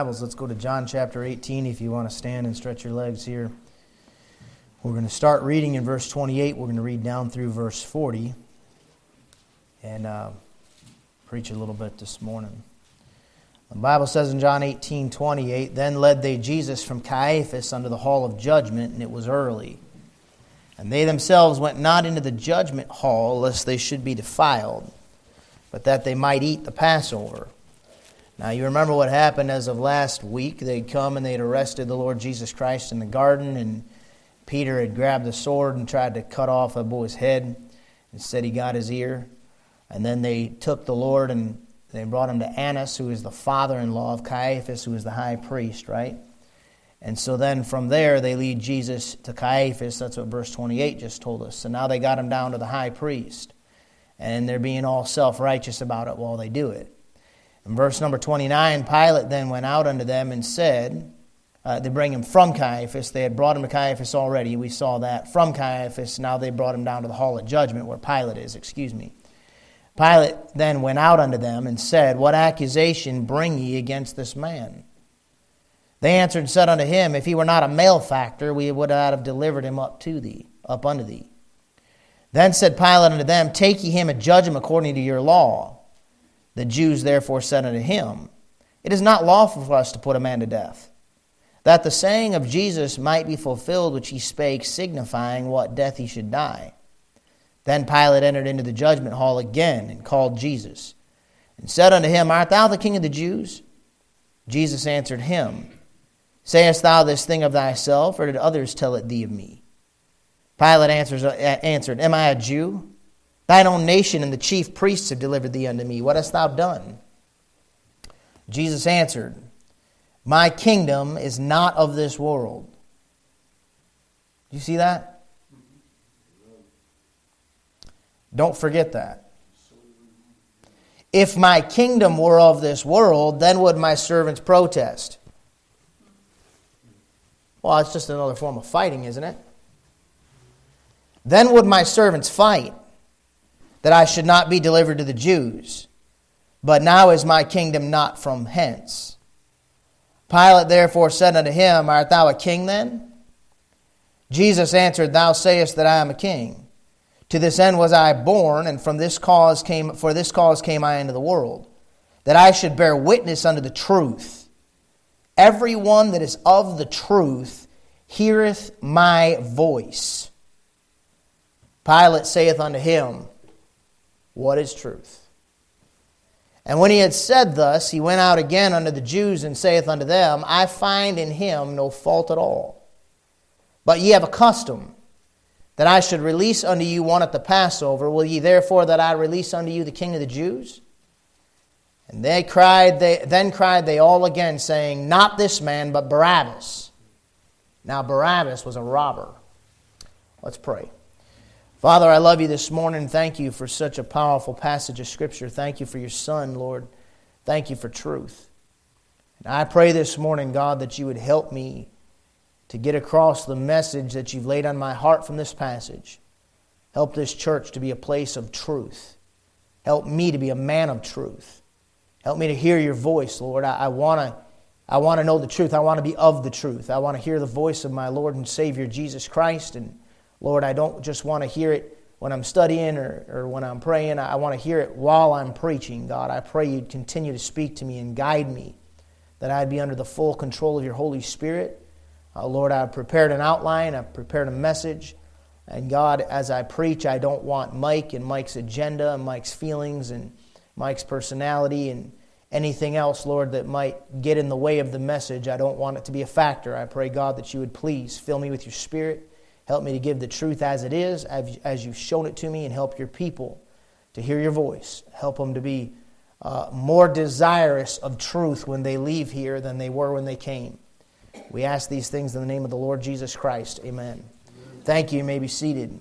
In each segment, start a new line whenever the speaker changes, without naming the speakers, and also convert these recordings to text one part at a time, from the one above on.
Let's go to John chapter 18 if you want to stand and stretch your legs here. We're going to start reading in verse 28. We're going to read down through verse 40 and preach a little bit this morning. The Bible says in John 18:28, "Then led they Jesus from Caiaphas unto the hall of judgment, and it was early. And they themselves went not into the judgment hall, lest they should be defiled, but that they might eat the Passover." Now, you remember what happened as of last week. They'd come and they'd arrested the Lord Jesus Christ in the garden, and Peter had grabbed the sword and tried to cut off a boy's head. Instead, he got his ear. And then they took the Lord and they brought him to Annas, who is the father-in-law of Caiaphas, who is the high priest, right? And so then from there, they lead Jesus to Caiaphas. That's what verse 28 just told us. So now they got him down to the high priest. And they're being all self-righteous about it while they do it. In verse number 29, Pilate then went out unto them and said, they bring him from Caiaphas. They had brought him to Caiaphas already. We saw that. From Caiaphas, now they brought him down to the hall of judgment, where Pilate is, Pilate then went out unto them and said, "What accusation bring ye against this man?" They answered and said unto him, "If he were not a malefactor, we would not have delivered him up unto thee. Then said Pilate unto them, "Take ye him and judge him according to your law." The Jews therefore said unto him, "It is not lawful for us to put a man to death, that the saying of Jesus might be fulfilled which he spake, signifying what death he should die." Then Pilate entered into the judgment hall again, and called Jesus, and said unto him, "Art thou the king of the Jews?" Jesus answered him, "Sayest thou this thing of thyself, or did others tell it thee of me?" Pilate answered, "Am I a Jew? Thine own nation and the chief priests have delivered thee unto me. What hast thou done?" Jesus answered, "My kingdom is not of this world." Do you see that? Don't forget that. If my kingdom were of this world, then would my servants protest. Well, it's just another form of fighting, isn't it? Then would my servants fight, that I should not be delivered to the Jews. But now is my kingdom not from hence. Pilate therefore said unto him, "Art thou a king then?" Jesus answered, "Thou sayest that I am a king. To this end was I born, and for this cause came I into the world, that I should bear witness unto the truth. Every one that is of the truth heareth my voice." Pilate saith unto him, "What is truth?" And when he had said thus, he went out again unto the Jews, and saith unto them, "I find in him no fault at all. But ye have a custom, that I should release unto you one at the Passover. Will ye therefore that I release unto you the King of the Jews?" And then cried they all again, saying, "Not this man, but Barabbas." Now Barabbas was a robber. Let's pray. Father, I love you this morning. Thank you for such a powerful passage of Scripture. Thank you for your Son, Lord. Thank you for truth. And I pray this morning, God, that you would help me to get across the message that you've laid on my heart from this passage. Help this church to be a place of truth. Help me to be a man of truth. Help me to hear your voice, Lord. I want to know the truth. I want to be of the truth. I want to hear the voice of my Lord and Savior, Jesus Christ. And Lord, I don't just want to hear it when I'm studying or when I'm praying. I want to hear it while I'm preaching, God. I pray you'd continue to speak to me and guide me, that I'd be under the full control of your Holy Spirit. Lord, I've prepared an outline. I've prepared a message. And God, as I preach, I don't want Mike and Mike's agenda and Mike's feelings and Mike's personality and anything else, Lord, that might get in the way of the message. I don't want it to be a factor. I pray, God, that you would please fill me with your Spirit. Help me to give the truth as it is, as you've shown it to me, and help your people to hear your voice. Help them to be more desirous of truth when they leave here than they were when they came. We ask these things in the name of the Lord Jesus Christ. Amen. Thank you. You may be seated.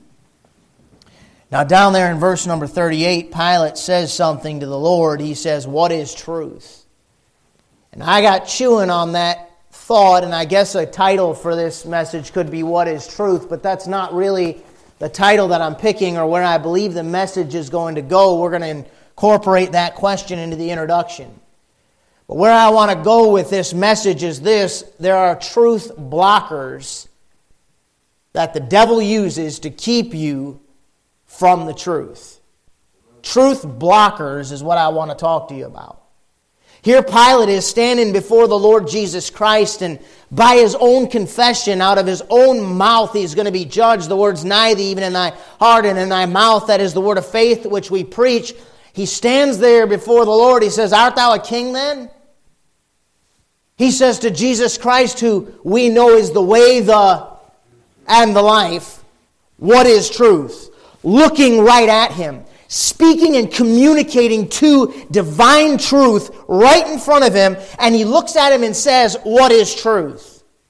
Now down there in verse number 38, Pilate says something to the Lord. He says, "What is truth?" And I got chewing on that thought, and I guess a title for this message could be "What is Truth?" But that's not really the title that I'm picking or where I believe the message is going to go. We're going to incorporate that question into the introduction. But where I want to go with this message is this: there are truth blockers that the devil uses to keep you from the truth. Truth blockers is what I want to talk to you about. Here Pilate is standing before the Lord Jesus Christ, and by his own confession, out of his own mouth, he's going to be judged. The words nigh thee, even in thy heart and in thy mouth, that is the word of faith which we preach. He stands there before the Lord. He says, art thou a king then? He says to Jesus Christ, who we know is the way, and the life, what is truth? Looking right at him, speaking and communicating to divine truth right in front of him, and he looks at him and says, what is truth?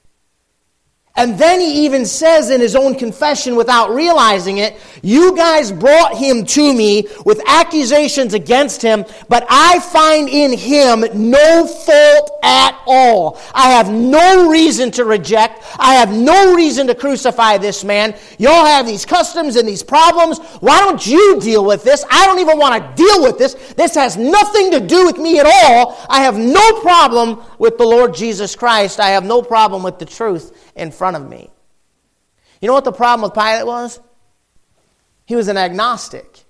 And then he even says in his own confession, without realizing it, you guys brought him to me with accusations against him, but I find in him no fault at all. I have no reason to reject. I have no reason to crucify this man. Y'all have these customs and these problems. Why don't you deal with this? I don't even want to deal with this. This has nothing to do with me at all. I have no problem with the Lord Jesus Christ. I have no problem with the truth in front of me. You know what the problem with Pilate was? He was an agnostic.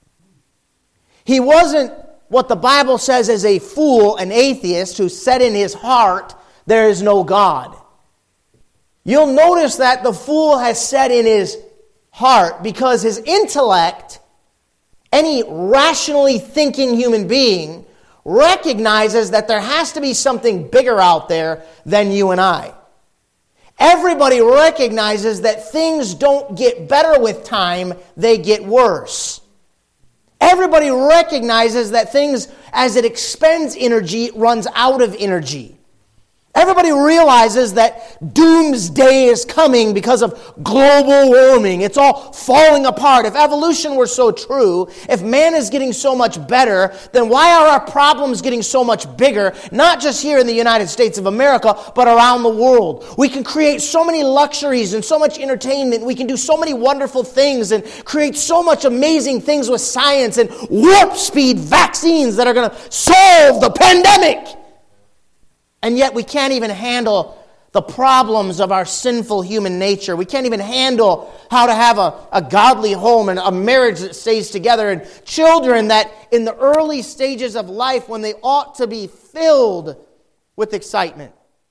He wasn't what the Bible says is a fool, an atheist, who said in his heart, there is no God. You'll notice that the fool has said in his heart, because his intellect, any rationally thinking human being, recognizes that there has to be something bigger out there than you and I. Everybody recognizes that things don't get better with time, they get worse. Everybody recognizes that things, as it expends energy, runs out of energy. Everybody realizes that doomsday is coming because of global warming. It's all falling apart. If evolution were so true, if man is getting so much better, then why are our problems getting so much bigger, not just here in the United States of America, but around the world? We can create so many luxuries and so much entertainment. We can do so many wonderful things and create so much amazing things with science and warp speed vaccines that are going to solve the pandemic. And yet we can't even handle the problems of our sinful human nature. We can't even handle how to have a godly home and a marriage that stays together, and children that in the early stages of life, when they ought to be filled with excitement,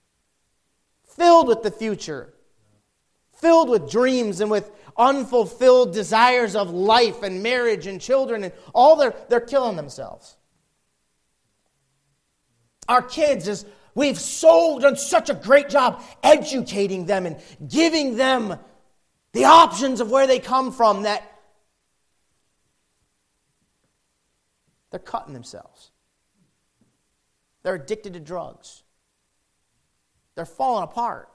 filled with the future, filled with dreams and with unfulfilled desires of life and marriage and children, and all they're killing themselves. Our kids, we've done such a great job educating them and giving them the options of where they come from, that they're cutting themselves. They're addicted to drugs. They're falling apart.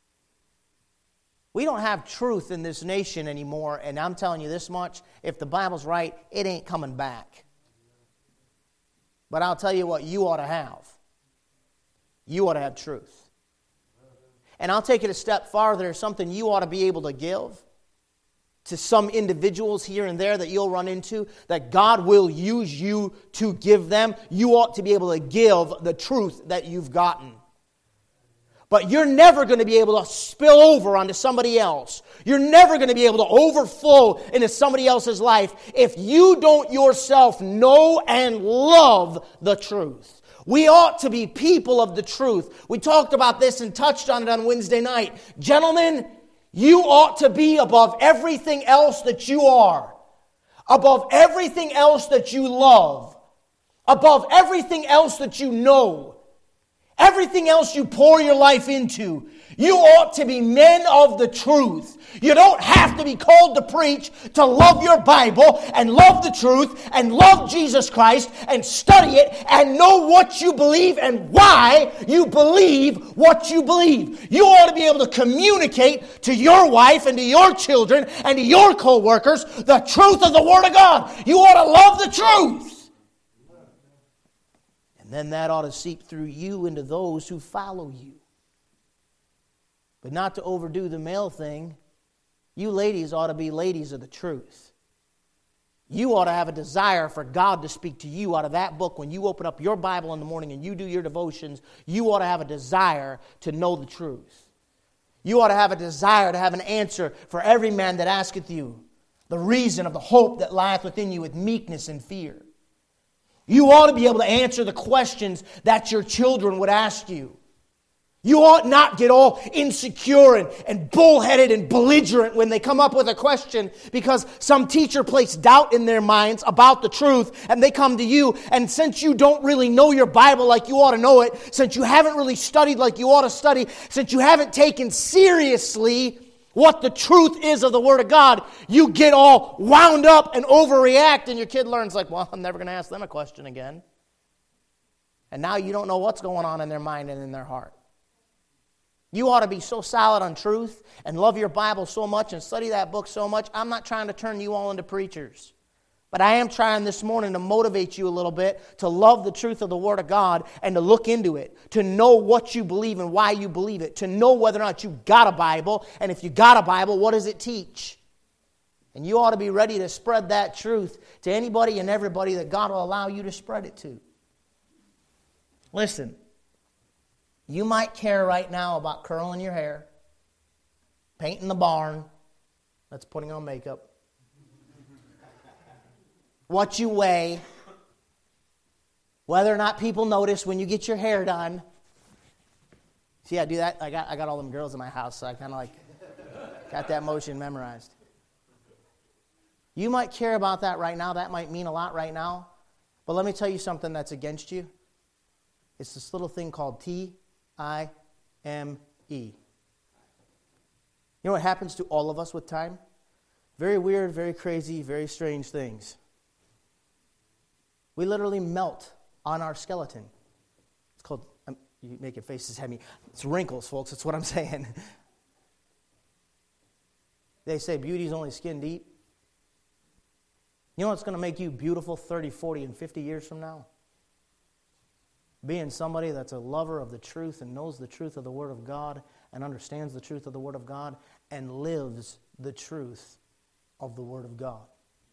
We don't have truth in this nation anymore, and I'm telling you this much, if the Bible's right, it ain't coming back. But I'll tell you what you ought to have. You ought to have truth. And I'll take it a step farther, something you ought to be able to give to some individuals here and there that you'll run into, that God will use you to give them. You ought to be able to give the truth that you've gotten. But you're never going to be able to spill over onto somebody else. You're never going to be able to overflow into somebody else's life if you don't yourself know and love the truth. We ought to be people of the truth. We talked about this and touched on it on Wednesday night. Gentlemen, you ought to be above everything else that you are, above everything else that you love, above everything else that you know, everything else you pour your life into. You ought to be men of the truth. You don't have to be called to preach to love your Bible and love the truth and love Jesus Christ and study it and know what you believe and why you believe what you believe. You ought to be able to communicate to your wife and to your children and to your co-workers the truth of the Word of God. You ought to love the truth. And then that ought to seep through you into those who follow you. But not to overdo the male thing, you ladies ought to be ladies of the truth. You ought to have a desire for God to speak to you out of that book. When you open up your Bible in the morning and you do your devotions, you ought to have a desire to know the truth. You ought to have a desire to have an answer for every man that asketh you the reason of the hope that lieth within you with meekness and fear. You ought to be able to answer the questions that your children would ask you. You ought not get all insecure and bullheaded and belligerent when they come up with a question because some teacher placed doubt in their minds about the truth and they come to you, and since you don't really know your Bible like you ought to know it, since you haven't really studied like you ought to study, since you haven't taken seriously what the truth is of the Word of God, you get all wound up and overreact, and your kid learns like, well, I'm never going to ask them a question again. And now you don't know what's going on in their mind and in their heart. You ought to be so solid on truth and love your Bible so much and study that book so much. I'm not trying to turn you all into preachers. But I am trying this morning to motivate you a little bit to love the truth of the Word of God and to look into it, to know what you believe and why you believe it, to know whether or not you got a Bible, and if you got a Bible, what does it teach? And you ought to be ready to spread that truth to anybody and everybody that God will allow you to spread it to. Listen. You might care right now about curling your hair, painting the barn, that's putting on makeup, what you weigh, whether or not people notice when you get your hair done. See, I do that. I got all them girls in my house, so I kind of like got that motion memorized. You might care about that right now. That might mean a lot right now. But let me tell you something that's against you. It's this little thing called T-I-M-E. You know what happens to all of us with time? Very weird, very crazy, very strange things. We literally melt on our skeleton. It's called, you making faces at me. It's wrinkles, folks. That's what I'm saying. They say beauty's only skin deep. You know what's going to make you beautiful 30, 40, and 50 years from now? Being somebody that's a lover of the truth and knows the truth of the Word of God and understands the truth of the Word of God and lives the truth of the Word of God.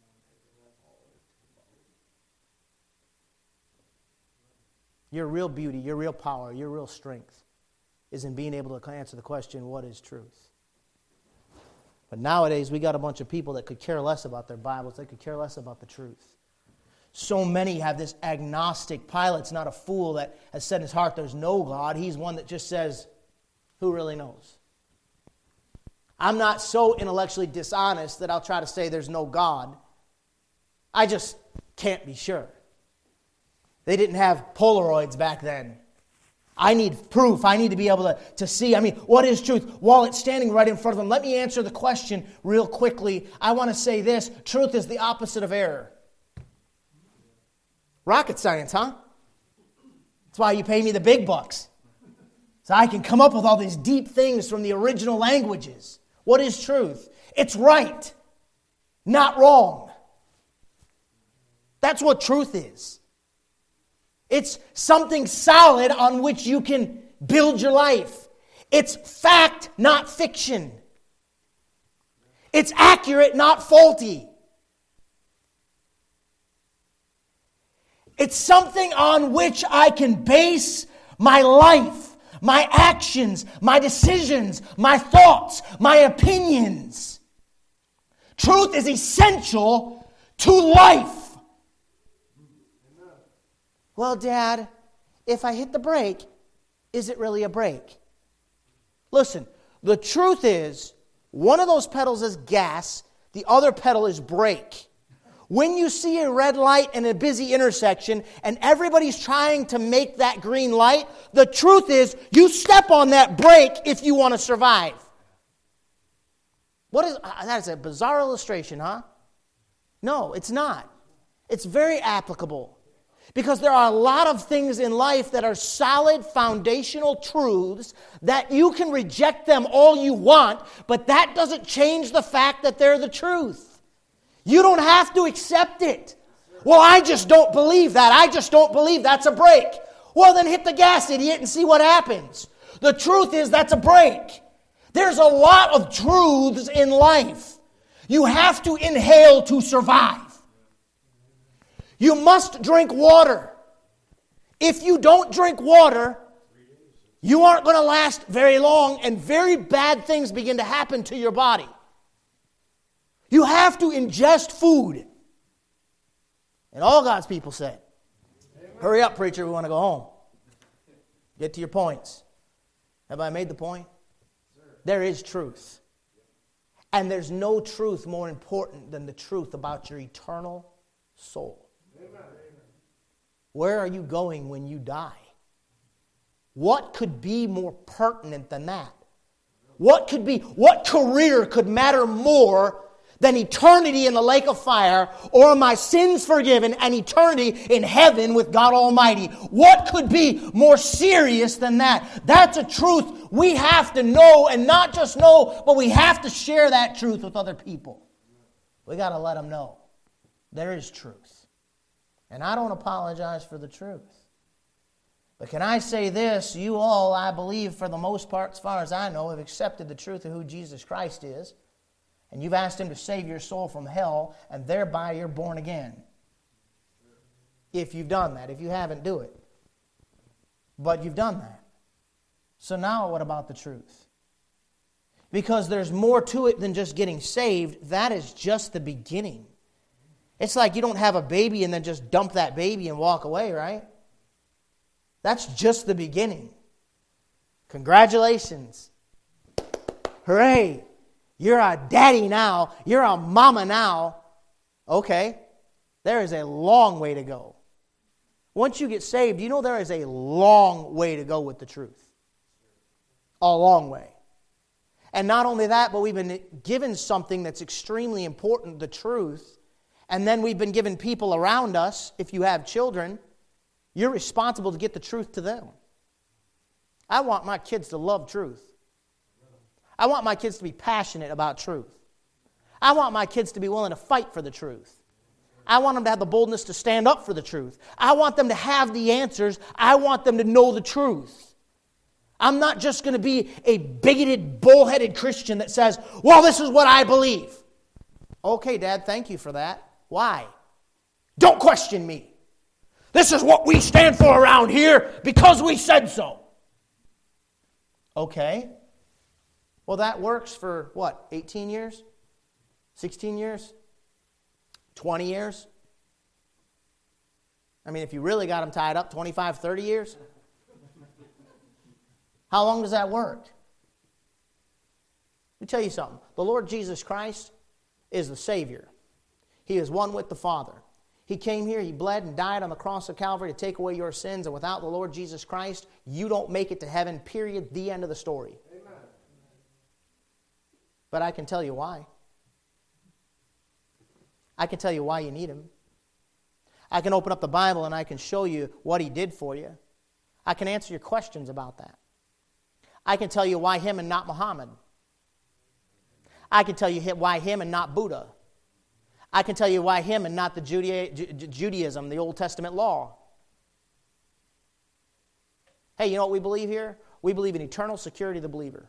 Your real beauty, your real power, your real strength is in being able to answer the question, what is truth? But nowadays, we got a bunch of people that could care less about their Bibles. They could care less about the truth. So many have this agnostic. Pilate's not a fool that has said in his heart there's no God. He's one that just says, who really knows? I'm not so intellectually dishonest that I'll try to say there's no God. I just can't be sure. They didn't have Polaroids back then. I need proof. I need to be able to see. What is truth? While it's standing right in front of them, let me answer the question real quickly. I want to say this. Truth is the opposite of error. Rocket science, huh? That's why you pay me the big bucks. So I can come up with all these deep things from the original languages. What is truth? It's right, not wrong. That's what truth is. It's something solid on which you can build your life. It's fact, not fiction. It's accurate, not faulty. It's something on which I can base my life, my actions, my decisions, my thoughts, my opinions. Truth is essential to life. Well, Dad, if I hit the brake, is it really a brake? Listen, the truth is, one of those pedals is gas, the other pedal is brake. When you see a red light in a busy intersection and everybody's trying to make that green light, the truth is you step on that brake if you want to survive. That is a bizarre illustration, huh? No, it's not. It's very applicable. Because there are a lot of things in life that are solid foundational truths that you can reject them all you want, but that doesn't change the fact that they're the truth. You don't have to accept it. Well, I just don't believe that. I just don't believe that's a brake. Well, then hit the gas, idiot, and see what happens. The truth is that's a brake. There's a lot of truths in life. You have to inhale to survive. You must drink water. If you don't drink water, you aren't going to last very long, and very bad things begin to happen to your body. You have to ingest food. And all God's people said, hurry up, preacher, we want to go home. Get to your points. Have I made the point? There is truth. And there's no truth more important than the truth about your eternal soul. Where are you going when you die? What could be more pertinent than that? What career could matter more than eternity in the lake of fire, or my sins forgiven and eternity in heaven with God Almighty? What could be more serious than that? That's a truth we have to know, and not just know, but we have to share that truth with other people. We got to let them know there is truth. And I don't apologize for the truth. But can I say this? You all, I believe, for the most part, as far as I know, have accepted the truth of who Jesus Christ is. And you've asked Him to save your soul from hell, and thereby you're born again. If you've done that. If you haven't, do it. But you've done that. So now what about the truth? Because there's more to it than just getting saved. That is just the beginning. It's like you don't have a baby and then just dump that baby and walk away, right? That's just the beginning. Congratulations. Hooray. You're a daddy now. You're a mama now. Okay. There is a long way to go. Once you get saved, you know there is a long way to go with the truth. A long way. And not only that, but we've been given something that's extremely important, the truth. And then we've been given people around us. If you have children, you're responsible to get the truth to them. I want my kids to love truth. I want my kids to be passionate about truth. I want my kids to be willing to fight for the truth. I want them to have the boldness to stand up for the truth. I want them to have the answers. I want them to know the truth. I'm not just going to be a bigoted, bullheaded Christian that says, well, this is what I believe. Okay, Dad, thank you for that. Why? Don't question me. This is what we stand for around here because we said so. Okay. Well, that works for what, 18 years? 16 years? 20 years? I mean, if you really got them tied up, 25, 30 years? How long does that work? Let me tell you something. The Lord Jesus Christ is the Savior. He is one with the Father. He came here, He bled and died on the cross of Calvary to take away your sins, and without the Lord Jesus Christ, you don't make it to heaven, period, the end of the story. Amen. But I can tell you why. I can tell you why you need Him. I can open up the Bible and I can show you what He did for you. I can answer your questions about that. I can tell you why Him and not Muhammad. I can tell you why Him and not Buddha. I can tell you why Him and not the Judaism, the Old Testament law. Hey, you know what we believe here? We believe in eternal security of the believer.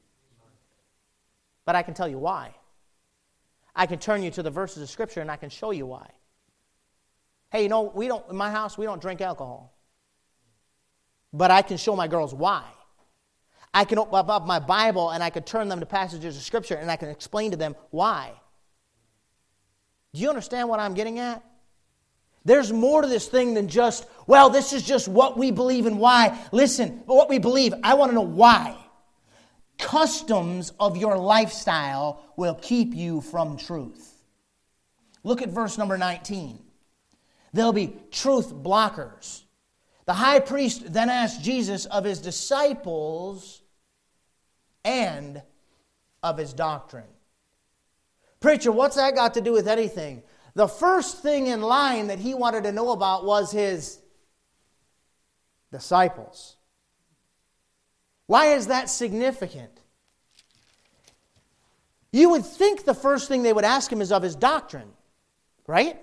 But I can tell you why. I can turn you to the verses of Scripture and I can show you why. Hey, you know, in my house, we don't drink alcohol. But I can show my girls why. I can open up my Bible and I can turn them to passages of Scripture and I can explain to them why. Do you understand what I'm getting at? There's more to this thing than just, well, this is just what we believe and why. Listen, what we believe, I want to know why. Customs of your lifestyle will keep you from truth. Look at verse number 19. There'll be truth blockers. The high priest then asked Jesus of His disciples and of His doctrine. Preacher, what's that got to do with anything? The first thing in line that He wanted to know about was His disciples. Why is that significant? You would think the first thing they would ask Him is of His doctrine, right?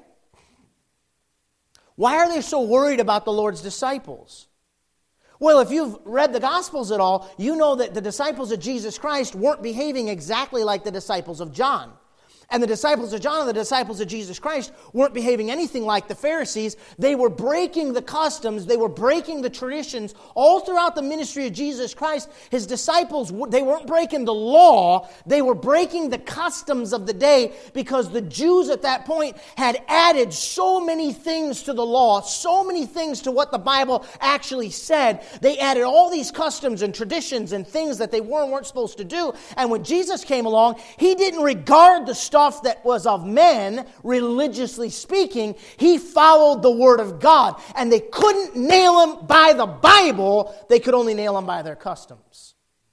Why are they so worried about the Lord's disciples? Well, if you've read the Gospels at all, you know that the disciples of Jesus Christ weren't behaving exactly like the disciples of John. And the disciples of John and the disciples of Jesus Christ weren't behaving anything like the Pharisees. They were breaking the customs. They were breaking the traditions. All throughout the ministry of Jesus Christ, His disciples, they weren't breaking the law. They were breaking the customs of the day, because the Jews at that point had added so many things to the law, so many things to what the Bible actually said. They added all these customs and traditions and things that they weren't supposed to do. And when Jesus came along, He didn't regard the stuff that was of men, religiously speaking. He followed the Word of God. And they couldn't nail Him by the Bible. They could only nail Him by their customs.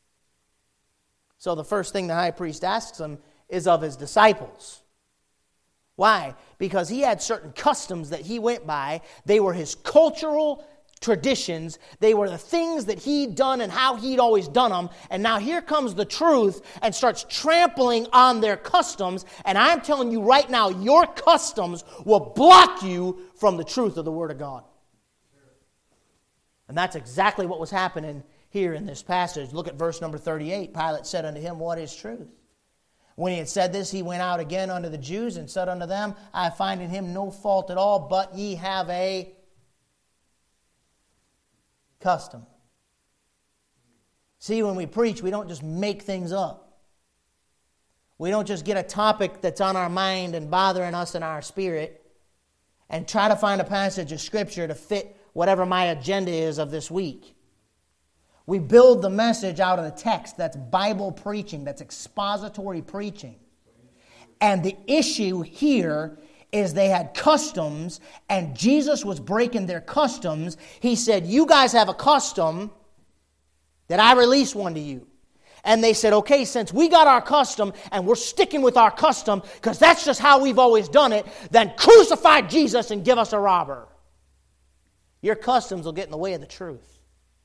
So the first thing the high priest asks him is of his disciples. Why? Because he had certain customs that he went by. They were his cultural traditions. They were the things that he'd done and how he'd always done them. And now here comes the truth and starts trampling on their customs. And I'm telling you right now, your customs will block you from the truth of the Word of God. And that's exactly what was happening here in this passage. Look at verse number 38. Pilate said unto him, What is truth? When he had said this, he went out again unto the Jews and said unto them, I find in him no fault at all, but ye have a custom. See, when we preach, we don't just make things up. We don't just get a topic that's on our mind and bothering us in our spirit and try to find a passage of Scripture to fit whatever my agenda is of this week. We build the message out of the text. That's Bible preaching. That's expository preaching. And the issue here is they had customs, and Jesus was breaking their customs. He said, you guys have a custom, that I release one to you. And they said, okay, since we got our custom and we're sticking with our custom because that's just how we've always done it, then crucify Jesus and give us a robber. Your customs will get in the way of the truth.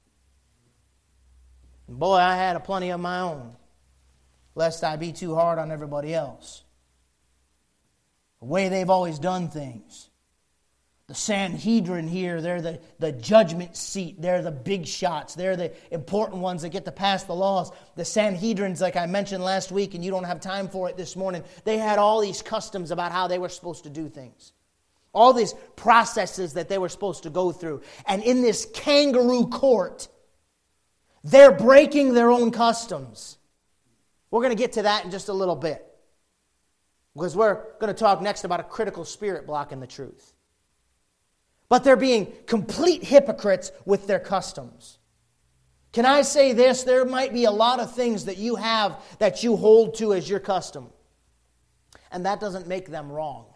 And boy, I had a plenty of my own, lest I be too hard on everybody else. The way they've always done things. The Sanhedrin here, they're the judgment seat. They're the big shots. They're the important ones that get to pass the laws. The Sanhedrins, like I mentioned last week, and you don't have time for it this morning, they had all these customs about how they were supposed to do things. All these processes that they were supposed to go through. And in this kangaroo court, they're breaking their own customs. We're going to get to that in just a little bit. Because we're going to talk next about a critical spirit blocking the truth. But they're being complete hypocrites with their customs. Can I say this? There might be a lot of things that you have that you hold to as your custom. And that doesn't make them wrong.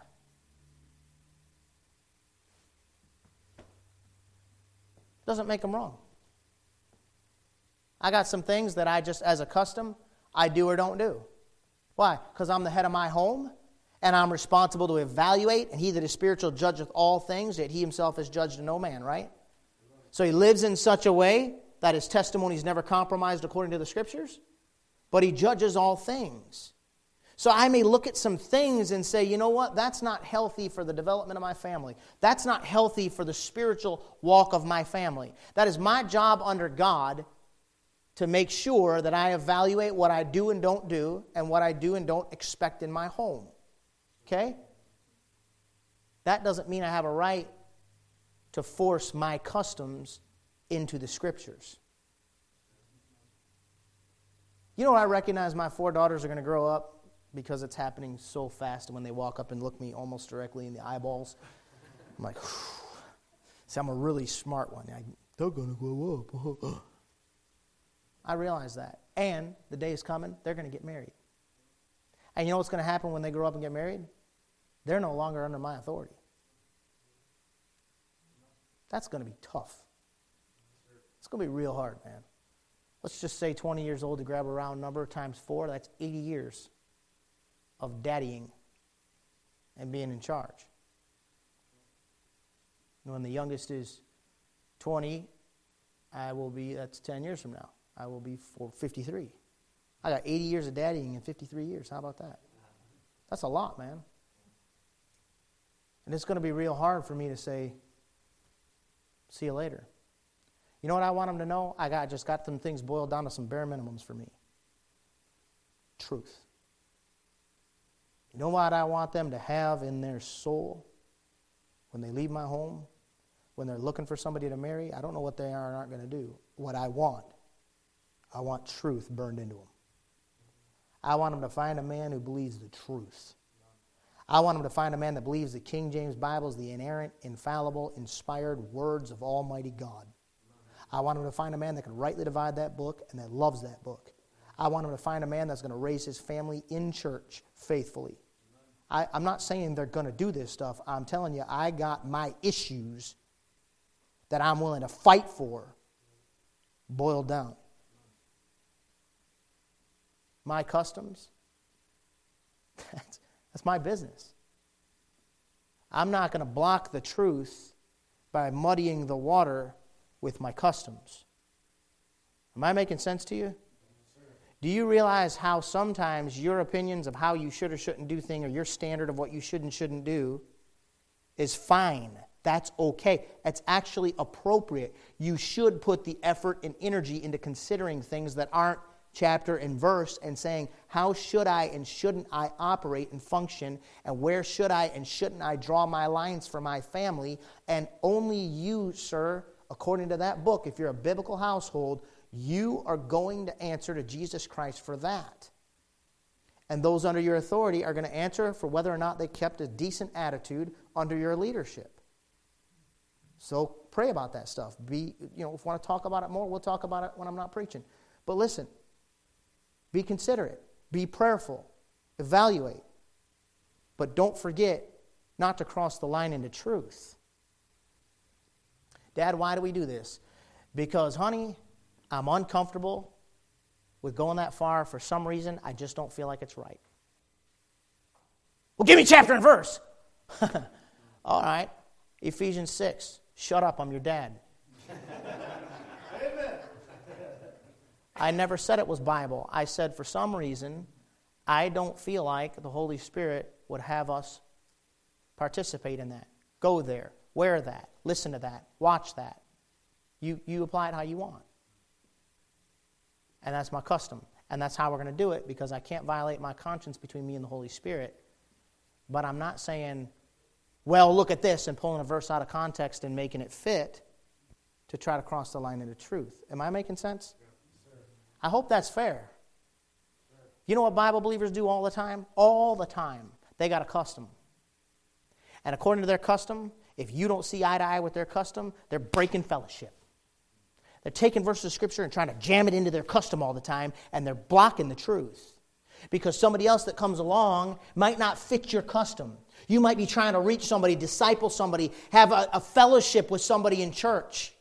Doesn't make them wrong. I got some things that I just, as a custom, I do or don't do. Why? Because I'm the head of my home, and I'm responsible to evaluate, and he that is spiritual judgeth all things, yet he himself is judged of no man, right? So he lives in such a way that his testimony is never compromised according to the Scriptures, but he judges all things. So I may look at some things and say, you know what, that's not healthy for the development of my family. That's not healthy for the spiritual walk of my family. That is my job under God to make sure that I evaluate what I do and don't do and what I do and don't expect in my home. Okay? That doesn't mean I have a right to force my customs into the Scriptures. You know, I recognize my 4 daughters are going to grow up because it's happening so fast, and when they walk up and look me almost directly in the eyeballs, I'm like, whew. See, I'm a really smart one. They're going to grow up. I realize that. And the day is coming, they're going to get married. And you know what's going to happen when they grow up and get married? They're no longer under my authority. That's going to be tough. It's going to be real hard, man. Let's just say 20 years old to grab a round number times 4. That's 80 years of daddying and being in charge. And when the youngest is 20, that's 10 years from now. I will be 53. I got 80 years of daddying in 53 years. How about that? That's a lot, man. And it's going to be real hard for me to say, see you later. You know what I want them to know? I just got some things boiled down to some bare minimums for me. Truth. You know what I want them to have in their soul when they leave my home? When they're looking for somebody to marry? I don't know what they are and aren't going to do. What I want truth burned into them. I want them to find a man who believes the truth. I want them to find a man that believes the King James Bible is the inerrant, infallible, inspired words of Almighty God. I want them to find a man that can rightly divide that book and that loves that book. I want them to find a man that's going to raise his family in church faithfully. I'm not saying they're going to do this stuff. I'm telling you, I got my issues that I'm willing to fight for boiled down. My customs, that's my business. I'm not going to block the truth by muddying the water with my customs. Am I making sense to you? Do you realize how sometimes your opinions of how you should or shouldn't do things, or your standard of what you should and shouldn't do, is fine? That's okay. That's actually appropriate. You should put the effort and energy into considering things that aren't chapter and verse and saying, how should I and shouldn't I operate and function, and where should I and shouldn't I draw my lines for my family? And only you, sir, according to that book, if you're a biblical household, you are going to answer to Jesus Christ for that. And those under your authority are going to answer for whether or not they kept a decent attitude under your leadership. So pray about that stuff. If we want to talk about it more, we'll talk about it when I'm not preaching. But listen, be considerate, be prayerful, evaluate. But don't forget not to cross the line into truth. Dad, why do we do this? Because, honey, I'm uncomfortable with going that far. For some reason, I just don't feel like it's right. Well, give me chapter and verse. All right. Ephesians 6. Shut up, I'm your dad. Amen. I never said it was Bible. I said for some reason, I don't feel like the Holy Spirit would have us participate in that. Go there. Wear that. Listen to that. Watch that. You apply it how you want. And that's my custom. And that's how we're going to do it, because I can't violate my conscience between me and the Holy Spirit. But I'm not saying, well, look at this, and pulling a verse out of context and making it fit to try to cross the line into truth. Am I making sense? I hope that's fair. You know what Bible believers do all the time? All the time. They got a custom. And according to their custom, if you don't see eye to eye with their custom, they're breaking fellowship. They're taking verses of Scripture and trying to jam it into their custom all the time, and they're blocking the truth. Because somebody else that comes along might not fit your custom. You might be trying to reach somebody, disciple somebody, have a fellowship with somebody in church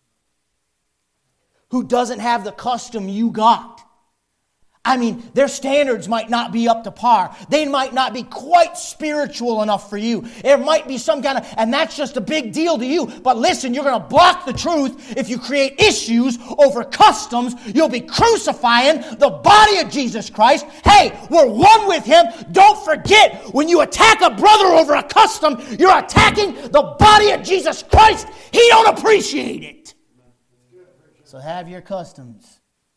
who doesn't have the custom you got. I mean, their standards might not be up to par. They might not be quite spiritual enough for you. There might be some kind of, and that's just a big deal to you. But listen, you're going to block the truth if you create issues over customs. You'll be crucifying the body of Jesus Christ. Hey, we're one with Him. Don't forget, when you attack a brother over a custom, you're attacking the body of Jesus Christ. He don't appreciate it. So have your customs.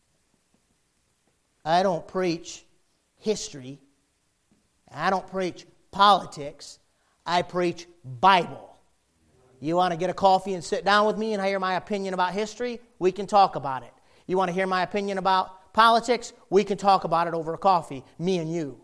I don't preach history. I don't preach politics. I preach Bible. You want to get a coffee and sit down with me and hear my opinion about history? We can talk about it. You want to hear my opinion about politics? We can talk about it over a coffee, me and you.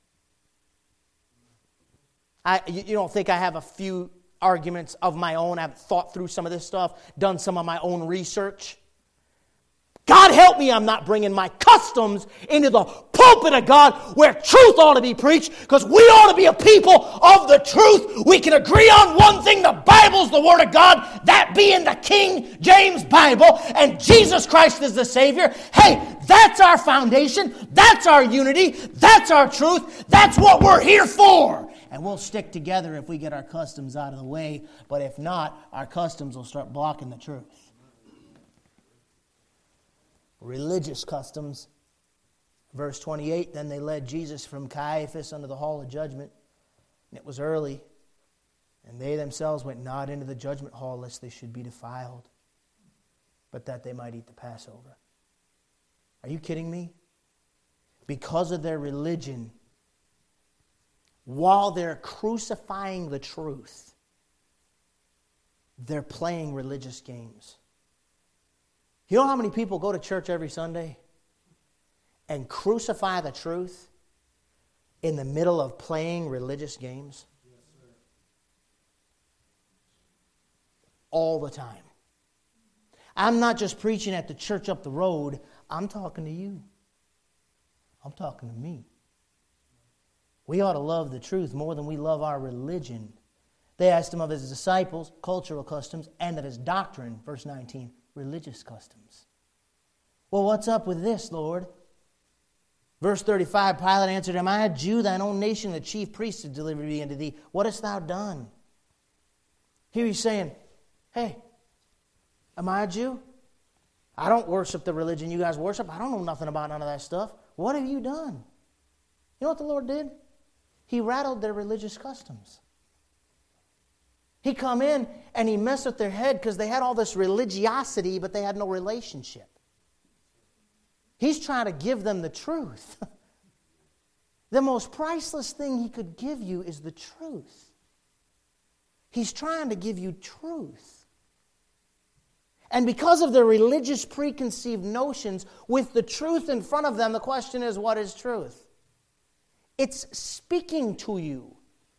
You don't think I have a few arguments of my own? I've thought through some of this stuff, done some of my own research. God help me, I'm not bringing my customs into the pulpit of God where truth ought to be preached, because we ought to be a people of the truth. We can agree on one thing: the Bible's the Word of God, that being the King James Bible, and Jesus Christ is the Savior. Hey, that's our foundation, that's our unity, that's our truth, that's what we're here for. And we'll stick together if we get our customs out of the way, but if not, our customs will start blocking the truth. Religious customs. Verse 28, then they led Jesus from Caiaphas unto the hall of judgment. And it was early. And they themselves went not into the judgment hall, lest they should be defiled, but that they might eat the Passover. Are you kidding me? Because of their religion, while they're crucifying the truth, they're playing religious games. You know how many people go to church every Sunday and crucify the truth in the middle of playing religious games?
Yes, sir.
All the time. I'm not just preaching at the church up the road. I'm talking to you. I'm talking to me. We ought to love the truth more than we love our religion. They asked him of his disciples, cultural customs, and of his doctrine, verse 19, religious customs. Well, what's up with this, Lord? Verse 35, Pilate answered him, I, a Jew, thine own nation, the chief priests have delivered me unto thee. What hast thou done? Here he's saying, hey, am I a Jew? I don't worship the religion you guys worship. I don't know nothing about none of that stuff. What have you done? You know what the Lord did? He rattled their religious customs. He come in and he messed with their head because they had all this religiosity, but they had no relationship. He's trying to give them the truth. The most priceless thing he could give you is the truth. He's trying to give you truth. And because of their religious preconceived notions, with the truth in front of them, the question is, what is truth? It's speaking to you.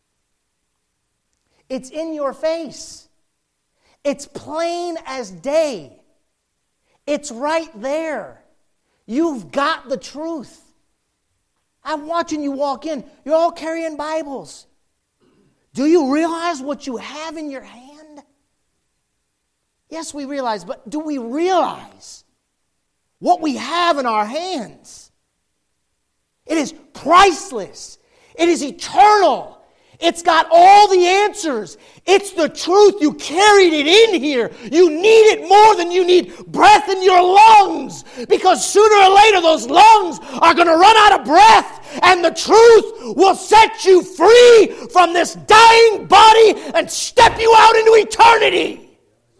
It's in your face. It's plain as day. It's right there. You've got the truth. I'm watching you walk in. You're all carrying Bibles. Do you realize what you have in your hand? Yes, we realize, but do we realize what we have in our hands? It is priceless. It is eternal. It's got all the answers. It's the truth. You carried it in here. You need it more than you need breath in your lungs. Because sooner or later those lungs are going to run out of breath. And the truth will set you free from this dying body and step you out into eternity.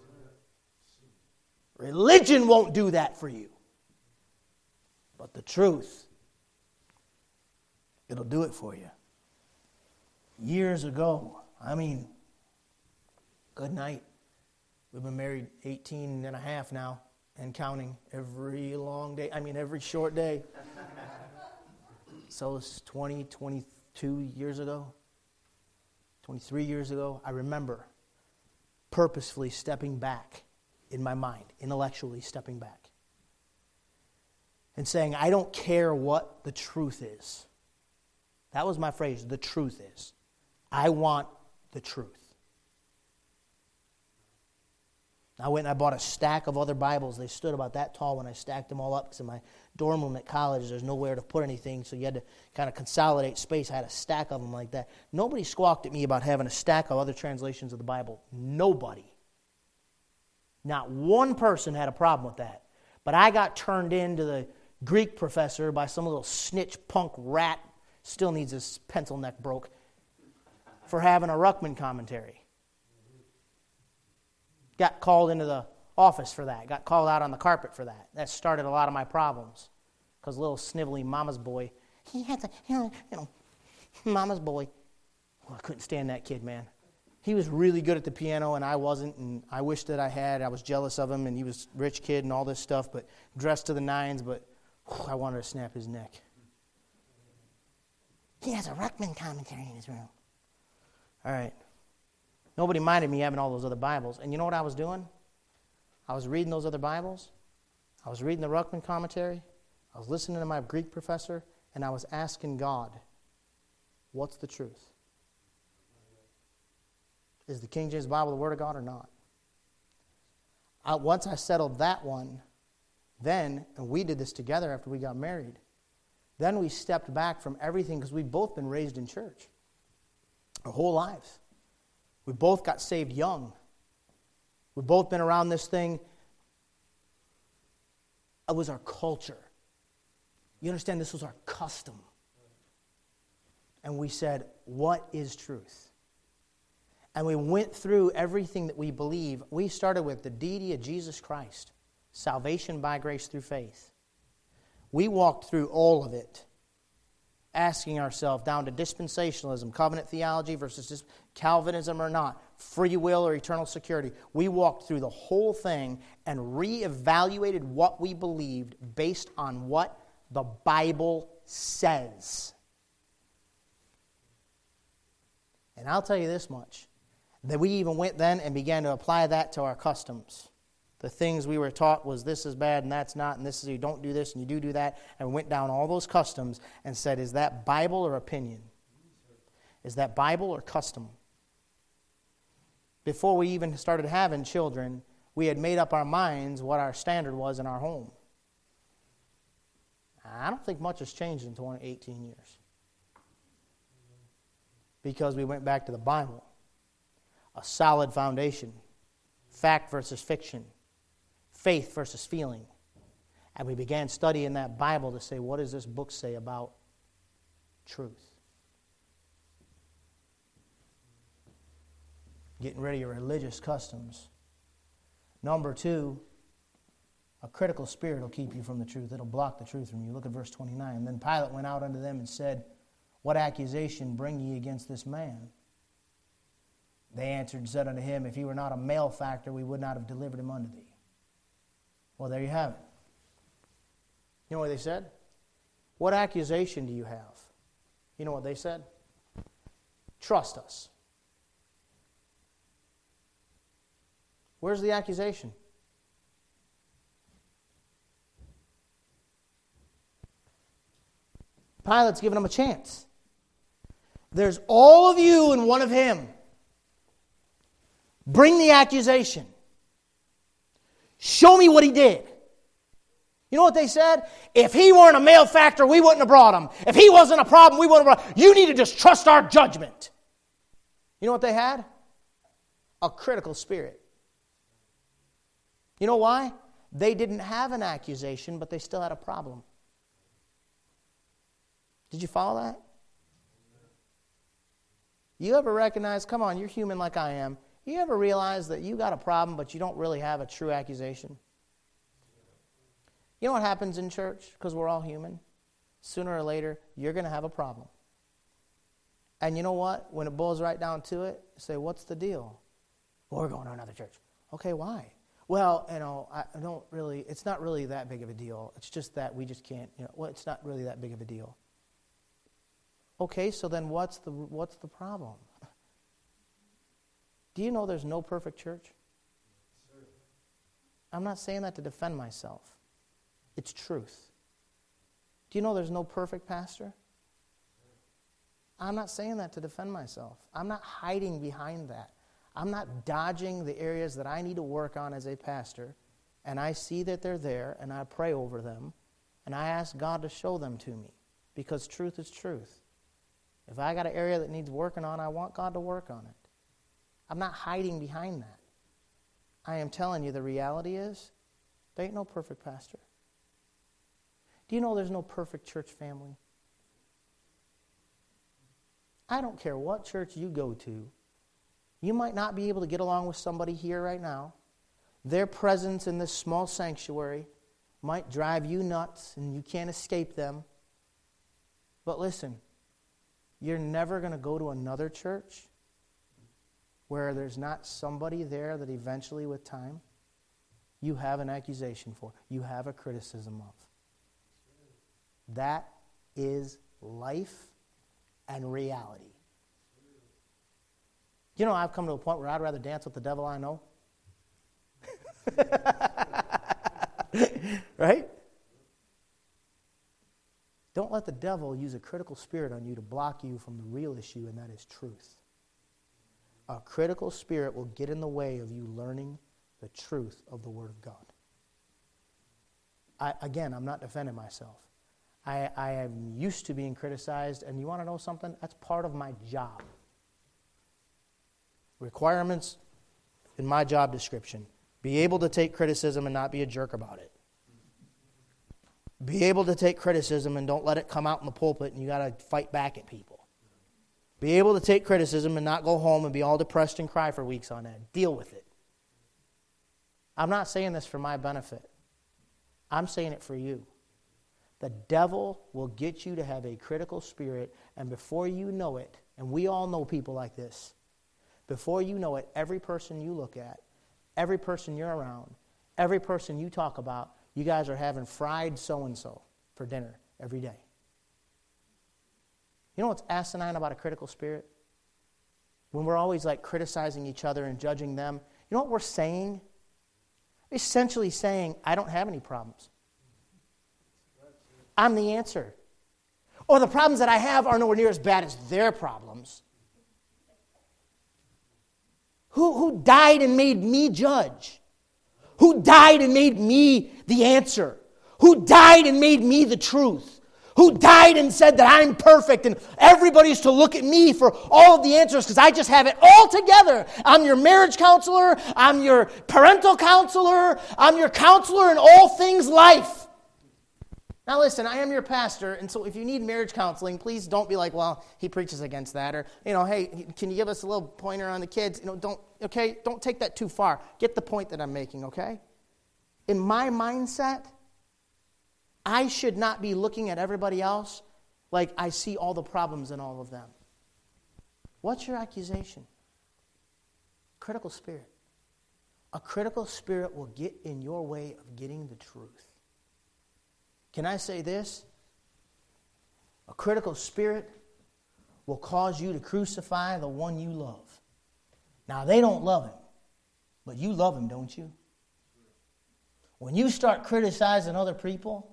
Religion won't do that for you. But the truth, it'll do it for you. Years ago, good night. We've been married 18 and a half now and counting every long day. Every short day. So it's 22 years ago, 23 years ago. I remember purposefully stepping back in my mind, intellectually stepping back and saying, I don't care what the truth is. That was my phrase, the truth is. I want the truth. I went and I bought a stack of other Bibles. They stood about that tall when I stacked them all up because in my dorm room at college there's nowhere to put anything, so you had to kind of consolidate space. I had a stack of them like that. Nobody squawked at me about having a stack of other translations of the Bible. Nobody. Not one person had a problem with that. But I got turned into the Greek professor by some little snitch punk rat, still needs his pencil neck broke, for having a Ruckman commentary. Got called into the office for that. Got called out on the carpet for that. That started a lot of my problems. Because little snivelly mama's boy, he had to, mama's boy. Well, I couldn't stand that kid, man. He was really good at the piano and I wasn't, and I wished that I had. I was jealous of him, and he was a rich kid and all this stuff, but dressed to the nines, but I wanted to snap his neck. He has a Ruckman commentary in his room. All right. Nobody minded me having all those other Bibles. And you know what I was doing? I was reading those other Bibles. I was reading the Ruckman commentary. I was listening to my Greek professor. And I was asking God, what's the truth? Is the King James Bible the Word of God or not? Once I settled that one, then, and we did this together after we got married, then we stepped back from everything because we'd both been raised in church our whole lives. We both got saved young. We've both been around this thing. It was our culture. You understand? This was our custom. And we said, what is truth? And we went through everything that we believe. We started with the deity of Jesus Christ. Salvation by grace through faith. We walked through all of it. asking ourselves down to dispensationalism, covenant theology versus Calvinism or not, free will or eternal security. We walked through the whole thing and reevaluated what we believed based on what the Bible says. And I'll tell you this much, that we even went then and began to apply that to our customs. The things we were taught was this is bad and that's not, and this is you don't do this and you do that, and we went down all those customs and said, is that Bible or opinion? Is that Bible or custom? Before we even started having children, we had made up our minds what our standard was in our home. I don't think much has changed in 18 years. Because we went back to the Bible. A solid foundation. Fact versus fiction. Faith versus feeling. And we began studying that Bible to say, what does this book say about truth? Getting rid of your religious customs. Number 2, a critical spirit will keep you from the truth. It'll block the truth from you. Look at verse 29. And then Pilate went out unto them and said, what accusation bring ye against this man? They answered and said unto him, if he were not a malefactor, we would not have delivered him unto thee. Well, there you have it. You know what they said? What accusation do you have? You know what they said? Trust us. Where's the accusation? Pilate's giving them a chance. There's all of you and one of him. Bring the accusation. Show me what he did. You know what they said? If he weren't a malefactor, we wouldn't have brought him. If he wasn't a problem, we wouldn't have brought him. You need to just trust our judgment. You know what they had? A critical spirit. You know why? They didn't have an accusation, but they still had a problem. Did you follow that? You ever recognize, come on, you're human like I am. You ever realize that you got a problem, but you don't really have a true accusation? You know what happens in church? Because we're all human. Sooner or later, you're going to have a problem. And you know what? When it boils right down to it, you say, what's the deal? Well, we're going to another church. Okay, why? Well, it's not really that big of a deal. It's just that we just can't, it's not really that big of a deal. Okay, so then what's the problem? Do you know there's no perfect church? I'm not saying that to defend myself. It's truth. Do you know there's no perfect pastor? I'm not saying that to defend myself. I'm not hiding behind that. I'm not dodging the areas that I need to work on as a pastor, and I see that they're there, and I pray over them, and I ask God to show them to me, because truth is truth. If I got an area that needs working on, I want God to work on it. I'm not hiding behind that. I am telling you the reality is, there ain't no perfect pastor. Do you know there's no perfect church family? I don't care what church you go to. You might not be able to get along with somebody here right now. Their presence in this small sanctuary might drive you nuts and you can't escape them. But listen, you're never going to go to another church where there's not somebody there that eventually with time you have an accusation for, you have a criticism of. That is life and reality. You know, I've come to a point where I'd rather dance with the devil I know. Right? Don't let the devil use a critical spirit on you to block you from the real issue, and that is truth. A critical spirit will get in the way of you learning the truth of the Word of God. I'm not defending myself. I am used to being criticized, and you want to know something? That's part of my job. Requirements in my job description. Be able to take criticism and not be a jerk about it. Be able to take criticism and don't let it come out in the pulpit and you got to fight back at people. Be able to take criticism and not go home and be all depressed and cry for weeks on end. Deal with it. I'm not saying this for my benefit. I'm saying it for you. the devil will get you to have a critical spirit, and before you know it, and we all know people like this, before you know it, every person you look at, every person you're around, every person you talk about, you guys are having fried so-and-so for dinner every day. You know what's asinine about a critical spirit? When we're always like criticizing each other and judging them, you know what we're saying? Essentially saying, I don't have any problems. I'm the answer. Or the problems that I have are nowhere near as bad as their problems. Who died and made me judge? Who died and made me the answer? Who died and made me the truth? Who died and said that I'm perfect and everybody's to look at me for all of the answers because I just have it all together. I'm your marriage counselor. I'm your parental counselor. I'm your counselor in all things life. Now listen, I am your pastor, and so if you need marriage counseling, please don't be like, well, he preaches against that, or, hey, can you give us a little pointer on the kids? Don't take that too far. Get the point that I'm making, okay? In my mindset, I should not be looking at everybody else like I see all the problems in all of them. What's your accusation? Critical spirit. A critical spirit will get in your way of getting the truth. Can I say this? A critical spirit will cause you to crucify the one you love. Now, they don't love him, but you love him, don't you? When you start criticizing other people,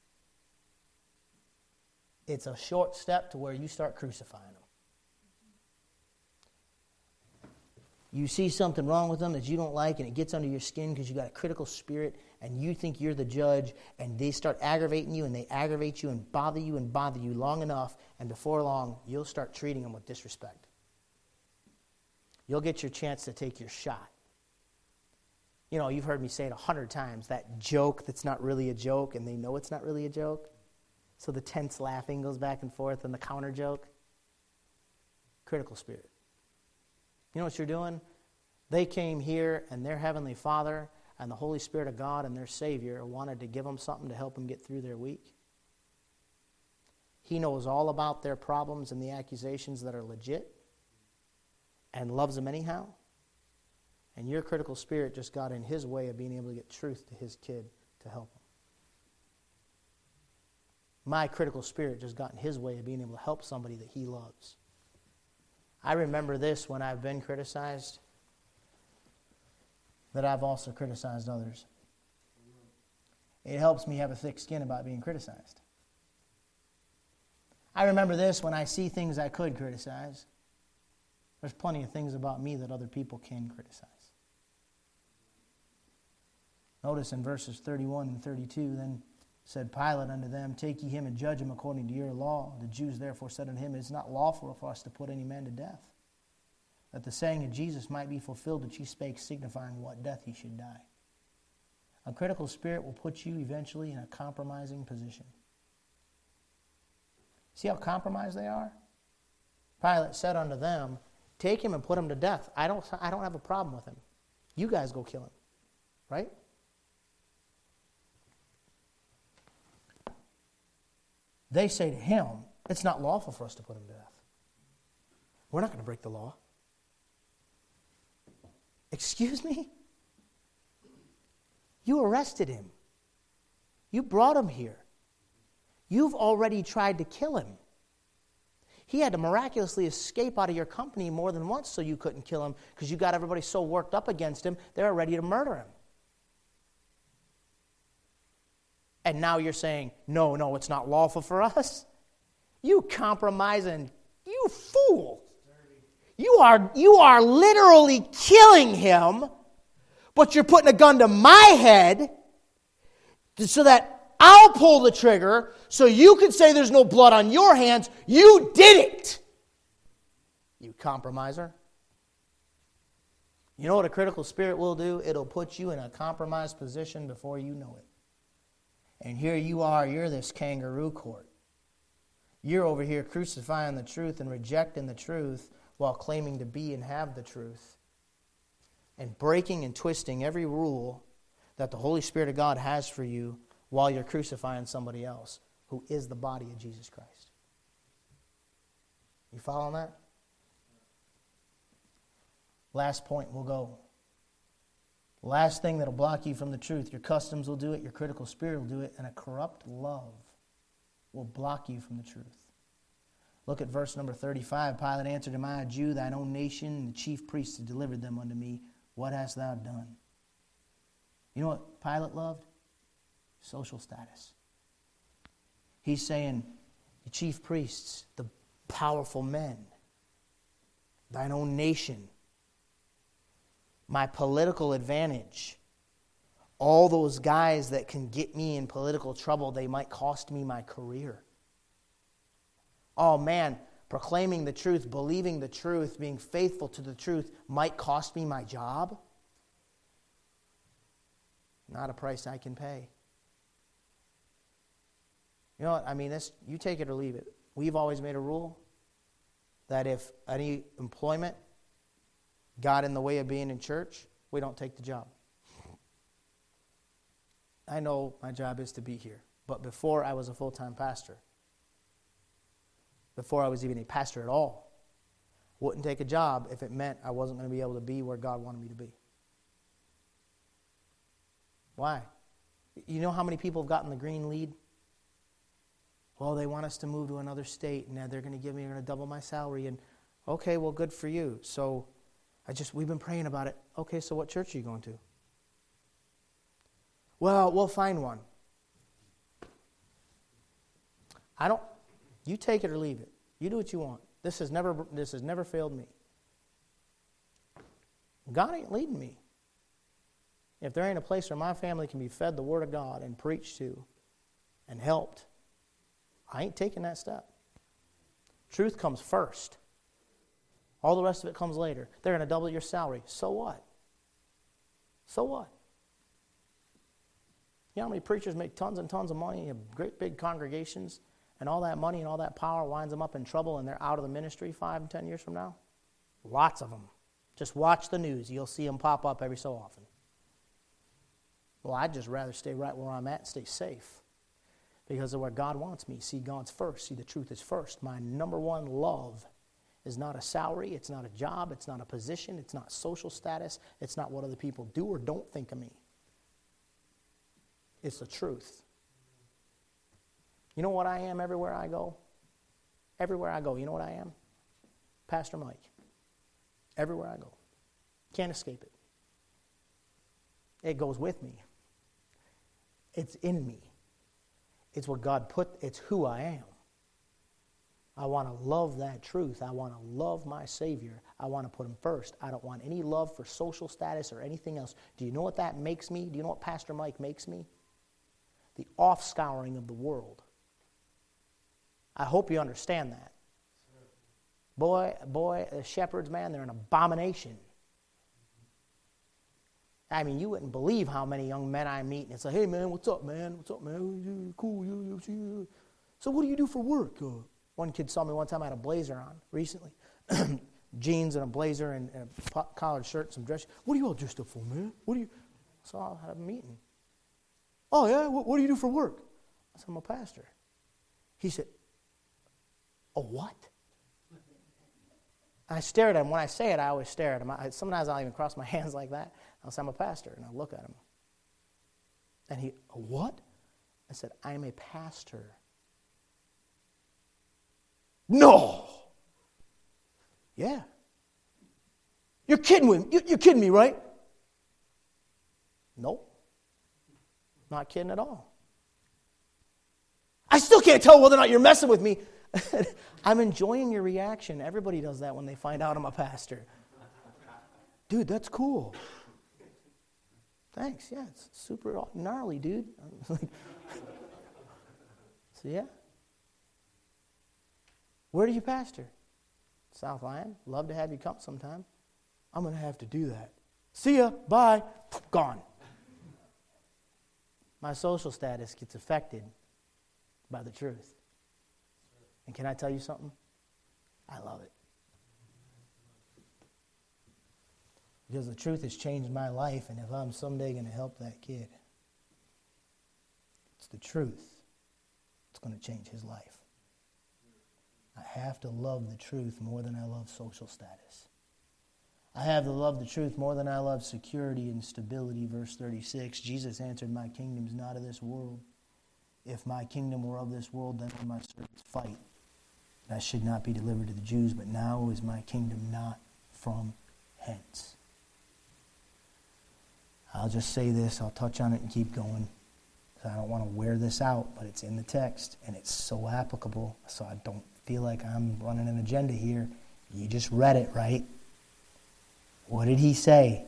it's a short step to where you start crucifying them. You see something wrong with them that you don't like, and it gets under your skin because you got a critical spirit, and you think you're the judge, and they start aggravating you, and they aggravate you and bother you long enough, and before long, you'll start treating them with disrespect. You'll get your chance to take your shot. You've heard me say it 100 times, that joke that's not really a joke, and they know it's not really a joke. So the tense laughing goes back and forth, and the counter joke. Critical spirit. You know what you're doing? They came here, and their Heavenly Father and the Holy Spirit of God and their Savior wanted to give them something to help them get through their week. He knows all about their problems and the accusations that are legit and loves them anyhow. And your critical spirit just got in his way of being able to get truth to his kid to help him. My critical spirit just got in his way of being able to help somebody that he loves. I remember this when I've been criticized, that I've also criticized others. It helps me have a thick skin about being criticized. I remember this when I see things I could criticize. There's plenty of things about me that other people can criticize. Notice in verses 31 and 32, then said Pilate unto them, Take ye him and judge him according to your law. The Jews therefore said unto him, It is not lawful for us to put any man to death, that the saying of Jesus might be fulfilled which he spake, signifying what death he should die. A critical spirit will put you eventually in a compromising position. See how compromised they are? Pilate said unto them, Take him and put him to death. I don't have a problem with him. You guys go kill him. Right? They say to him, It's not lawful for us to put him to death. We're not going to break the law. Excuse me? You arrested him. You brought him here. You've already tried to kill him. He had to miraculously escape out of your company more than once so you couldn't kill him because you got everybody so worked up against him, they were ready to murder him. And now you're saying, no, it's not lawful for us. You compromising, you fool. You are literally killing him, but you're putting a gun to my head so that I'll pull the trigger so you can say there's no blood on your hands. You did it. You compromiser. You know what a critical spirit will do? It'll put you in a compromised position before you know it. And here you are, you're this kangaroo court. You're over here crucifying the truth and rejecting the truth while claiming to be and have the truth. And breaking and twisting every rule that the Holy Spirit of God has for you while you're crucifying somebody else who is the body of Jesus Christ. You following that? Last point, we'll go. Last thing that'll block you from the truth. Your customs will do it, your critical spirit will do it, and a corrupt love will block you from the truth. Look at verse number 35. Pilate answered him, I, a Jew, thine own nation, and the chief priests have delivered them unto me. What hast thou done? You know what Pilate loved? Social status. He's saying, the chief priests, the powerful men, thine own nation, my political advantage, all those guys that can get me in political trouble, they might cost me my career. Oh man, proclaiming the truth, believing the truth, being faithful to the truth might cost me my job. Not a price I can pay. You know what? I mean, this, you take it or leave it. We've always made a rule that if any employment got in the way of being in church, we don't take the job. I know my job is to be here. But before I was a full-time pastor, before I was even a pastor at all, wouldn't take a job if it meant I wasn't going to be able to be where God wanted me to be. Why? You know how many people have gotten the green lead? Well, they want us to move to another state, and they're going to double my salary. And okay, well, good for you. So we've been praying about it. Okay, so what church are you going to? Well, we'll find one. You take it or leave it. You do what you want. This has never failed me. God ain't leading me. If there ain't a place where my family can be fed the Word of God and preached to and helped, I ain't taking that step. Truth comes first. All the rest of it comes later. They're going to double your salary. So what? So what? You know how many preachers make tons and tons of money, have great big congregations, and all that money and all that power winds them up in trouble and they're out of the ministry 5 and 10 years from now? Lots of them. Just watch the news. You'll see them pop up every so often. Well, I'd just rather stay right where I'm at and stay safe because of where God wants me. See, God's first. See, the truth is first. My number one love is not a salary. It's not a job. It's not a position. It's not social status. It's not what other people do or don't think of me. It's the truth. You know what I am everywhere I go? Everywhere I go, you know what I am? Pastor Mike. Everywhere I go. Can't escape it. It goes with me. It's in me. It's what God put, it's who I am. I want to love that truth. I want to love my Savior. I want to put Him first. I don't want any love for social status or anything else. Do you know what that makes me? Do you know what Pastor Mike makes me? The offscouring of the world. I hope you understand that. Boy, the shepherds, man, they're an abomination. I mean, you wouldn't believe how many young men I meet, and it's like, hey, man, what's up, man? What's up, man? Cool. So what do you do for work? One kid saw me one time, I had a blazer on recently. Jeans and a blazer and a collared shirt and some dress. What are you all dressed up for, man? So I had a meeting. Oh, yeah? What do you do for work? I said, I'm a pastor. He said, a what? I stared at him. When I say it, I always stare at him. Sometimes I'll even cross my hands like that. I'll say, I'm a pastor, and I'll look at him. And he, a what? I said, I am a pastor. No! Yeah. You're kidding with me. You're kidding me, right? Nope. Not kidding at all. I still can't tell whether or not you're messing with me. I'm enjoying your reaction. Everybody does that when they find out I'm a pastor. Dude, that's cool. Thanks. Yeah, it's super gnarly, dude. So, yeah. Where do you pastor? South Lyon. Love to have you come sometime. I'm going to have to do that. See ya. Bye. Gone. My social status gets affected by the truth. And can I tell you something? I love it. Because the truth has changed my life, and if I'm someday going to help that kid, it's the truth. It's going to change his life. I have to love the truth more than I love social status. I have to love the truth more than I love security and stability. Verse 36, Jesus answered, my kingdom is not of this world. If my kingdom were of this world, then would my servants fight. I should not be delivered to the Jews, but now is my kingdom not from hence. I'll just say this, I'll touch on it and keep going. I don't want to wear this out, but it's in the text, and it's so applicable, so I don't feel like I'm running an agenda here. You just read it, right? What did he say?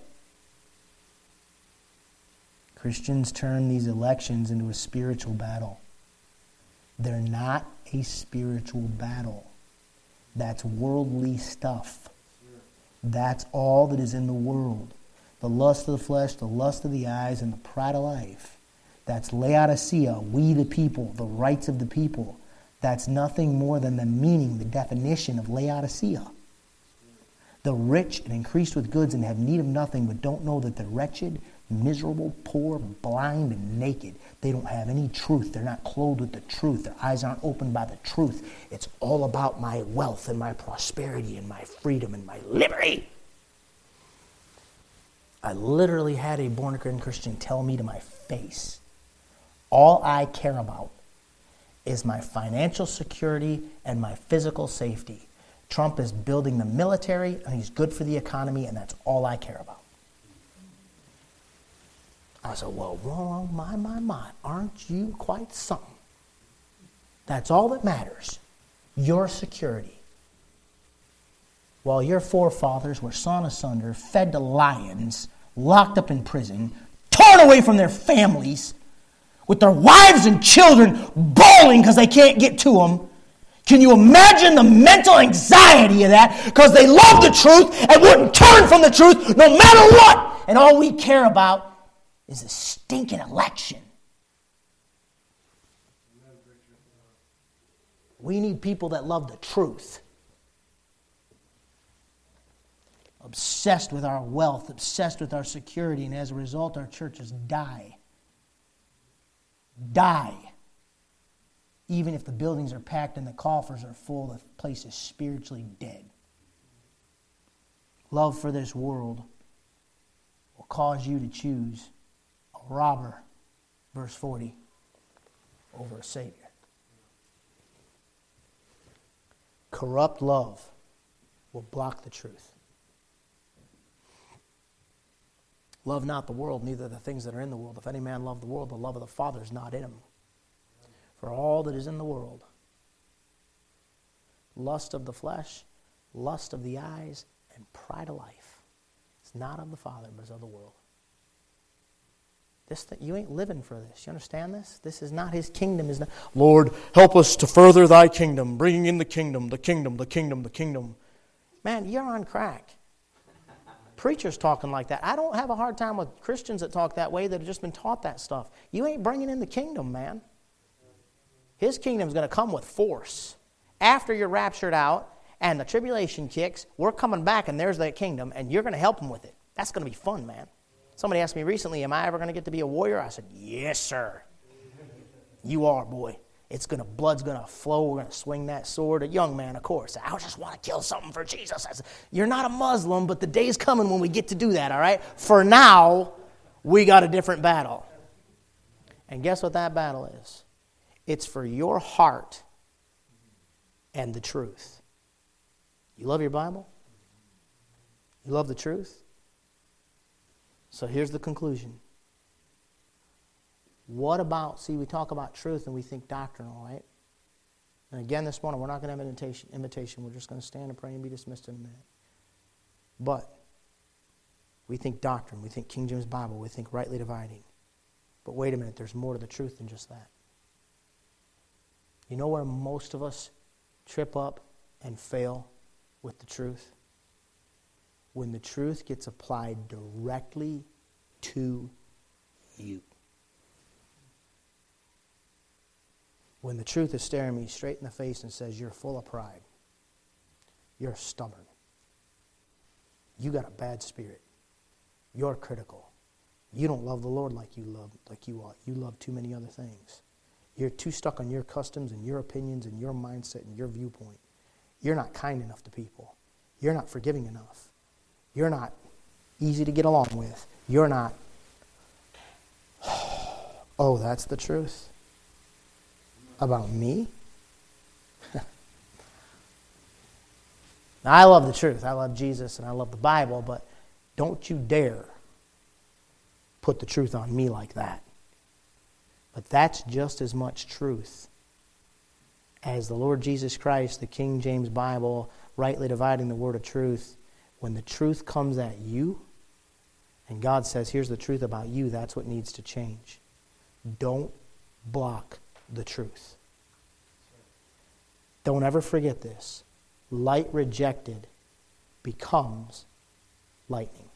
Christians turn these elections into a spiritual battle. They're not a spiritual battle. That's worldly stuff. That's all that is in the world. The lust of the flesh, the lust of the eyes, and the pride of life. That's Laodicea, we the people, the rights of the people. That's nothing more than the meaning, the definition of Laodicea. The rich and increased with goods and have need of nothing, but don't know that they're wretched, miserable, poor, blind, and naked. They don't have any truth. They're not clothed with the truth. Their eyes aren't opened by the truth. It's all about my wealth and my prosperity and my freedom and my liberty. I literally had a born-again Christian tell me to my face, all I care about is my financial security and my physical safety. Trump is building the military, and he's good for the economy, and that's all I care about. I said, well, my, aren't you quite something? That's all that matters, your security. While your forefathers were sawn asunder, fed to lions, locked up in prison, torn away from their families, with their wives and children bawling because they can't get to them. Can you imagine the mental anxiety of that? Because they love the truth and wouldn't turn from the truth no matter what. And all we care about is a stinking election. We need people that love the truth. Obsessed with our wealth, obsessed with our security, and as a result our churches die. Even if the buildings are packed and the coffers are full, the place is spiritually dead. Love for this world will cause you to choose a robber, verse 40, over a Savior. Corrupt love will block the truth. Love not the world, neither the things that are in the world. If any man love the world, the love of the Father is not in him. For all that is in the world, lust of the flesh, lust of the eyes, and pride of life, it's not of the Father, but is of the world. You ain't living for this. You understand this? This is not his kingdom. Is not, Lord, help us to further thy kingdom, bringing in the kingdom, the kingdom, the kingdom, the kingdom. Man, you're on crack. Preachers talking like that. I don't have a hard time with Christians that talk that way that have just been taught that stuff. You ain't bringing in the kingdom, man. His kingdom's going to come with force. After you're raptured out and the tribulation kicks, we're coming back and there's that kingdom and you're going to help them with it. That's going to be fun, man. Somebody asked me recently, am I ever going to get to be a warrior? I said, yes, sir. You are, boy. Blood's going to flow. We're going to swing that sword. A young man, of course. I just want to kill something for Jesus. I said, you're not a Muslim, but the day's coming when we get to do that, all right? For now, we got a different battle. And guess what that battle is? It's for your heart and the truth. You love your Bible? You love the truth? So here's the conclusion. What about, we talk about truth and we think doctrinal, right? And again this morning, we're not going to have an invitation. We're just going to stand and pray and be dismissed in a minute. But we think doctrine, we think King James Bible, we think rightly dividing. But wait a minute, there's more to the truth than just that. You know where most of us trip up and fail with the truth? When the truth gets applied directly to you. When the truth is staring me straight in the face and says, you're full of pride. You're stubborn. You got a bad spirit. You're critical. You don't love the Lord like you ought. You love too many other things. You're too stuck on your customs and your opinions and your mindset and your viewpoint. You're not kind enough to people. You're not forgiving enough. You're not easy to get along with. You're not. Oh, that's the truth? About me? Now, I love the truth. I love Jesus and I love the Bible, but don't you dare put the truth on me like that. But that's just as much truth as the Lord Jesus Christ, the King James Bible, rightly dividing the word of truth. When the truth comes at you, and God says, here's the truth about you, that's what needs to change. Don't block the truth. Don't ever forget this. Light rejected becomes lightning.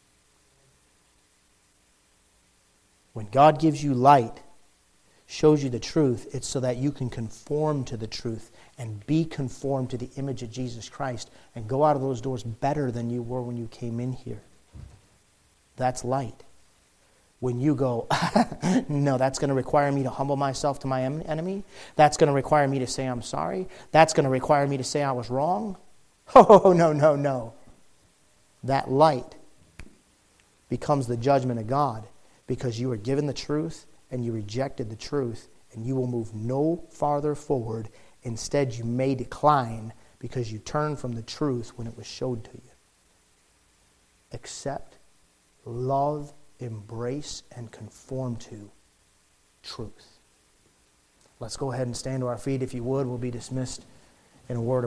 When God gives you light, shows you the truth, it's so that you can conform to the truth and be conformed to the image of Jesus Christ and go out of those doors better than you were when you came in here. That's light. When you go, no, that's going to require me to humble myself to my enemy. That's going to require me to say I'm sorry. That's going to require me to say I was wrong. Oh, no, no, no. That light becomes the judgment of God because you were given the truth and you rejected the truth, and you will move no farther forward. Instead, you may decline because you turned from the truth when it was showed to you. Accept, love, embrace, and conform to truth. Let's go ahead and stand to our feet. If you would, we'll be dismissed in a word of